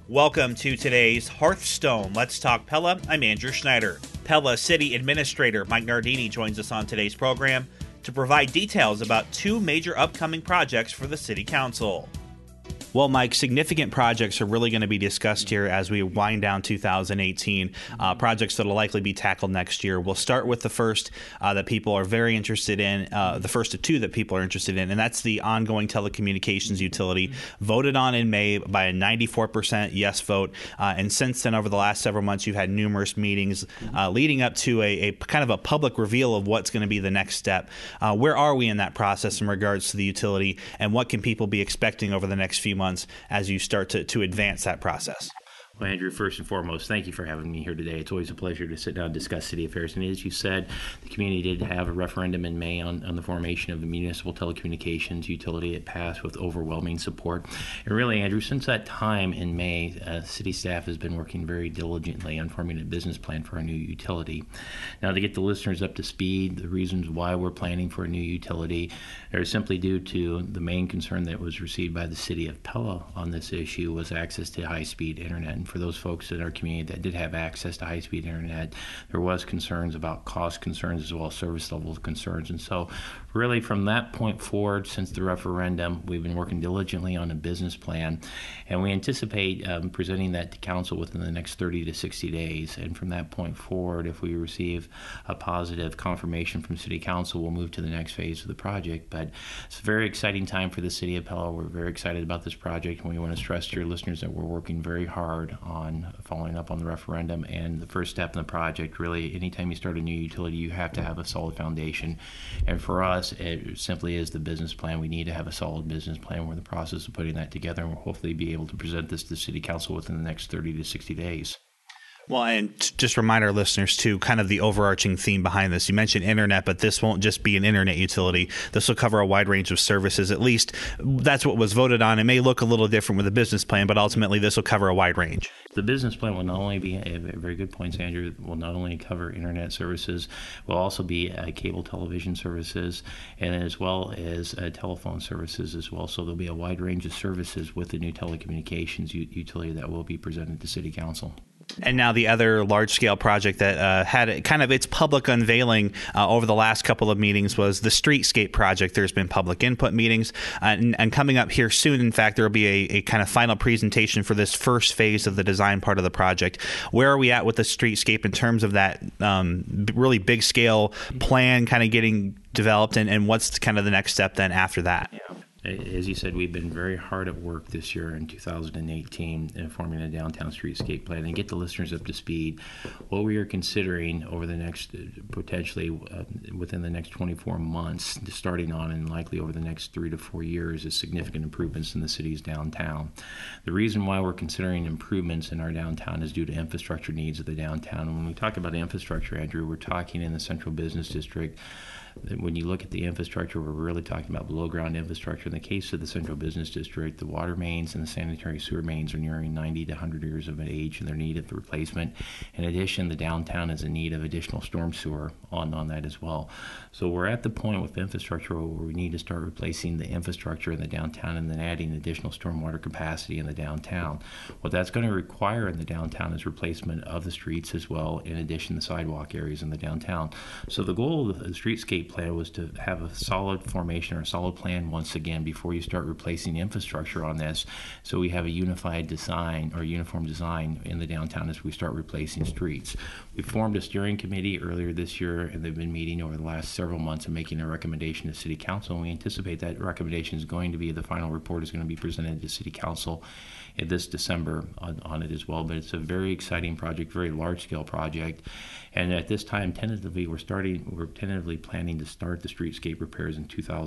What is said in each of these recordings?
Welcome to today's Hearthstone Let's Talk Pella. I'm Andrew Schneider. Pella City Administrator Mike Nardini joins us on today's program to provide details about two major upcoming projects for the City Council. Well, Mike, significant projects are really going to be discussed here as we wind down 2018, projects that will likely be tackled next year. We'll start with the first that people are very interested in, the first of two that people are interested in, and that's the ongoing telecommunications utility, voted on in May by a 94% yes vote. And since then, over the last several months, you've had numerous meetings leading up to a kind of a public reveal of what's going to be the next step. Where are we in that process in regards to the utility, and what can people be expecting over the next few months as you start to advance that process? Well, Andrew, first and foremost, thank you for having me here today. It's always a pleasure to sit down and discuss city affairs. And as you said, the community did have a referendum in May on the formation of the municipal telecommunications utility. It passed with overwhelming support. And really, Andrew, since that time in May, city staff has been working very diligently on forming a business plan for a new utility. Now, to get the listeners up to speed, the reasons why we're planning for a new utility are simply due to the main concern that was received by the city of Pella on this issue was access to high-speed internet. For those folks in our community that did have access to high-speed internet, there was concerns about cost concerns as well as service level concerns. And so really from that point forward, since the referendum, we've been working diligently on a business plan, and we anticipate presenting that to council within the next 30 to 60 days. And from that point forward, if we receive a positive confirmation from city council, we'll move to the next phase of the project. But it's a very exciting time for the city of Pella. We're very excited about this project, and we want to stress to your listeners that we're working very hard on following up on the referendum. And the first step in the project, really, anytime you start a new utility, you have to have a solid foundation. And for us, it simply is the business plan. We need to have a solid business plan. We're in the process of putting that together, and we'll hopefully be able to present this to City Council within the next 30 to 60 days. Well, and just remind our listeners, too, kind of the overarching theme behind this. You mentioned internet, but this won't just be an internet utility. This will cover a wide range of services. At least that's what was voted on. It may look a little different with a business plan, but ultimately this will cover a wide range. The business plan will not only be, very good points, Andrew, will not only cover internet services, will also be cable television services, and as well as telephone services as well. So there'll be a wide range of services with the new telecommunications utility that will be presented to City Council. And now the other large-scale project that had kind of its public unveiling over the last couple of meetings was the Streetscape project. There's been public input meetings, and coming up here soon, in fact, there will be a kind of final presentation for this first phase of the design part of the project. Where are we at with the Streetscape in terms of that really big-scale plan kind of getting developed, and what's kind of the next step then after that? Yeah. As you said, we've been very hard at work this year in 2018 in forming a downtown streetscape plan. And get the listeners up to speed, what we are considering over the next, potentially within the next 24 months, starting on and likely over the next 3 to 4 years, is significant improvements in the city's downtown. The reason why we're considering improvements in our downtown is due to infrastructure needs of the downtown. And when we talk about infrastructure, Andrew, we're talking in the Central Business District. When you look at the infrastructure, we're really talking about below-ground infrastructure. In the case of the Central Business District, the water mains and the sanitary sewer mains are nearing 90 to 100 years of age, and they're needed for replacement. In addition, the downtown is in need of additional storm sewer on that as well. So we're at the point with infrastructure where we need to start replacing the infrastructure in the downtown and then adding additional stormwater capacity in the downtown. What that's going to require in the downtown is replacement of the streets as well, in addition to sidewalk areas in the downtown. So the goal of the streetscape plan was to have a solid formation or a solid plan once again before you start replacing infrastructure on this, so we have a unified design or uniform design in the downtown as we start replacing streets. We formed a steering committee earlier this year, and they've been meeting over the last several months and making a recommendation to City Council, and we anticipate that recommendation is going to be, the final report is going to be presented to City Council this December on it as well. But it's a very exciting project, very large-scale project. And at this time, tentatively, we're tentatively planning to start the streetscape repairs in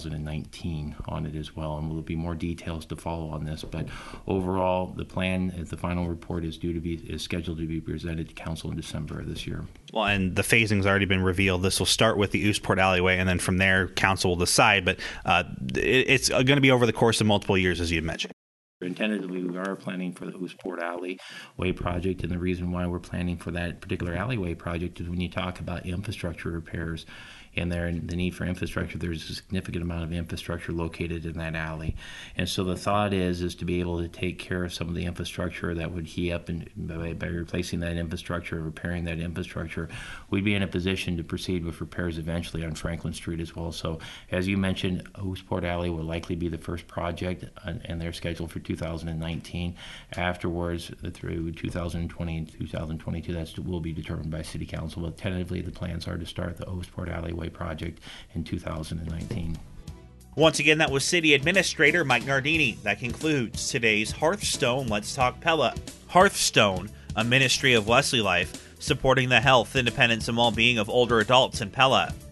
2019 on it as well. And there'll be more details to follow on this. But overall, the plan, the final report is scheduled to be presented to council in December of this year. Well, and the phasing's already been revealed. This will start with the Oostpoort alleyway, and then from there, council will decide. But it's going to be over the course of multiple years, as you mentioned. And tentatively, we are planning for the Oostpoort Alleyway project, and the reason why we're planning for that particular alleyway project is when you talk about infrastructure repairs and the need for infrastructure. There's a significant amount of infrastructure located in that alley. And so the thought is to be able to take care of some of the infrastructure that would heat up, and by replacing that infrastructure, repairing that infrastructure, we'd be in a position to proceed with repairs eventually on Franklin Street as well. So as you mentioned, Oostpoort Alley will likely be the first project, and they're scheduled for 2019. Afterwards, through 2020 and 2022, that will be determined by City Council, but tentatively the plans are to start the Oostpoort Alleyway project in 2019. Once again, that was City Administrator Mike Nardini. That concludes today's Hearthstone Let's Talk Pella. Hearthstone, a ministry of Wesley Life, supporting the health, independence, and well-being of older adults in Pella.